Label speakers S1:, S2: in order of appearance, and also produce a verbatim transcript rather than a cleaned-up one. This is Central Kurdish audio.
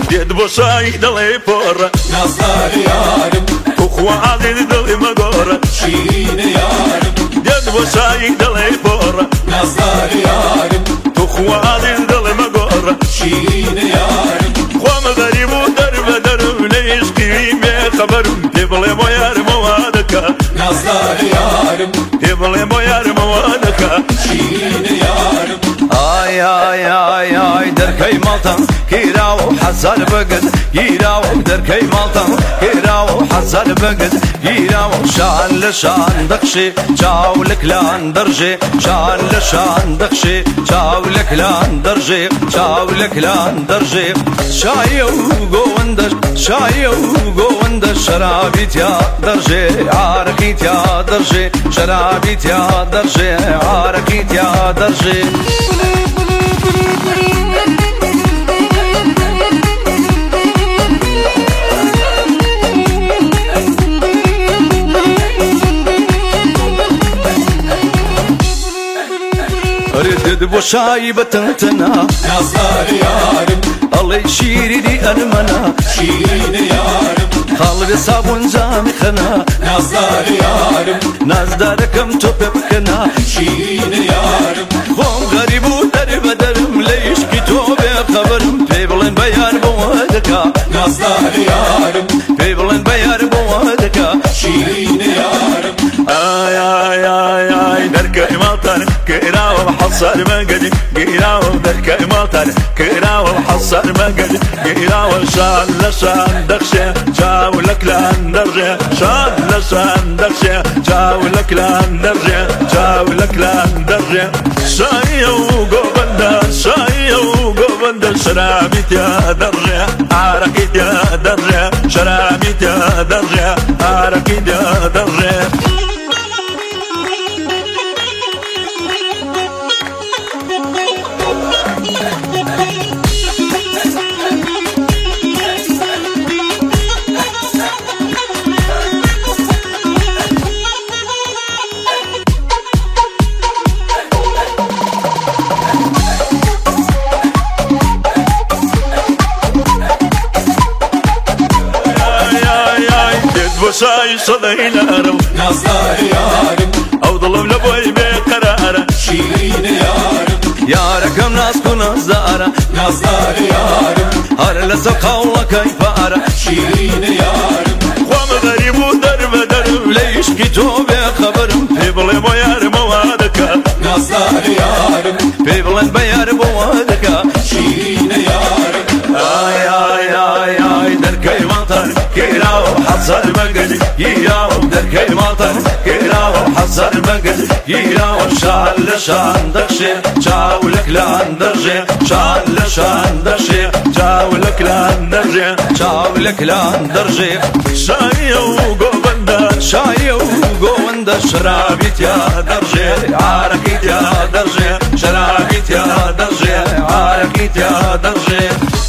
S1: دێت بۆ شای دەڵێ پۆڕە
S2: نازداری یارم
S1: وخوازێ دڵێ مەگۆڕە
S2: شیرینە یارم
S1: دێت بۆ شای دەڵێ پۆڕە
S2: نازداری یارم
S1: وخوازێ دڵێ مەگۆڕە
S2: شیرینە یارم
S1: خوامە غەریب و دەربەدەرم لە عشقی بێ خەبەرم پێ بڵێ بۆ یارمەوە دەکا
S2: نازداری یارم
S1: پێ بڵێ بۆ یارمەوە دەکا
S2: شیرینە یارم
S3: ئای ئای ئای ئای دەرکەی ماڵتان گیراوە و حەزار بەگت گیراوە دەرکەی ماڵتان گیراوە و حەزار بەگت گیراوە شان لە شان دەخشێ چاو لە کلان دەڕژێ شان لە شان دەخشێ چاو لە کلان دەڕژێ چاو لە کلان دەڕژێ شایە و گۆوەندە شایە و گۆوەندە شەرابی تیا دەڕژێ عارەقی تیا دەڕژێ شەرابی تیا دەڕژێ عارەقی تیا دەڕژێ ردد بۆ شای بەتەنتەنا
S2: نازداری یارم
S3: ئەڵێ شیرینی ئەرمەنا
S2: شیرینە یارم
S3: خاڵێ سابوون جامی خەنا
S2: نازداری یارم
S3: نازدارەکەم تۆ پێ بکەنا
S2: شیرینە یارم
S3: خۆم غەریب و دەربەدەرم لە عیشقی تۆ بێ خەبەرم پێی بڵێن بە یار بۆوە دەکا
S2: نازداری یارم
S3: پێی بڵێن بە یار بۆوە دەکا
S2: شیرینە یارم
S1: ئای ئای ئای ئای دەرکەی ماڵتان گیراوە حەسار مەگەدی گیراوە دەرکەی ماڵتان گیراوە حەسار مەگەدی گیراوە شان لە شان دەخشێ چاو لە کلان دەڕژێ شان لە شان دەخشێ چاو لە کلان دەڕژێ چاو لە کلان دەڕژێ شایە و گۆبەندە شایە و گۆبەندە شەرابی تیا دەڕژێ عارەقی تیا دەڕژێ شەرابی تیا دەڕژێ عارەقی تیا دەڕژێ شای صدای لارم
S2: نازداری یارم
S1: ئەو دڵم لە بۆی بێقەرارە
S2: شیرینە یارم
S3: یارەکەم ناسک و نازدارە
S2: نازداری یارم
S3: هەر لەسەر قاوڵەکەی پارە
S2: شیرینە یارم
S1: خوامە غەریب و دەربەدەرم
S3: لە عیشقی تۆ بێ خەبەرم
S1: پێ بڵێ بۆ یارمەوە دەکا
S2: نازداری یارم
S3: پێی بڵێن بە یار بۆوە دەکا
S2: شیرینە یارم
S3: ئای ئای ئای ئای دەرکەی ماڵتان گیراوە حەزار مەگەدی گیراوە دەرکەی ماڵتان گیراوە حەزار مەگەدی گیراوە شان لە شان دەخشێ چاو لە کلان دەڕژێ شان لە شان دەخشێ
S1: چاو لە کلان دەڕژێ
S3: چاو لە کلان دەڕژێ
S1: شایە و گۆبەندە
S3: شایە و گۆوەندە شەرابی تیا دەڕژێ عارەقی تیا دەڕژێ شەرابی تیا دەڕژێ عارەقی تیا دەڕژێ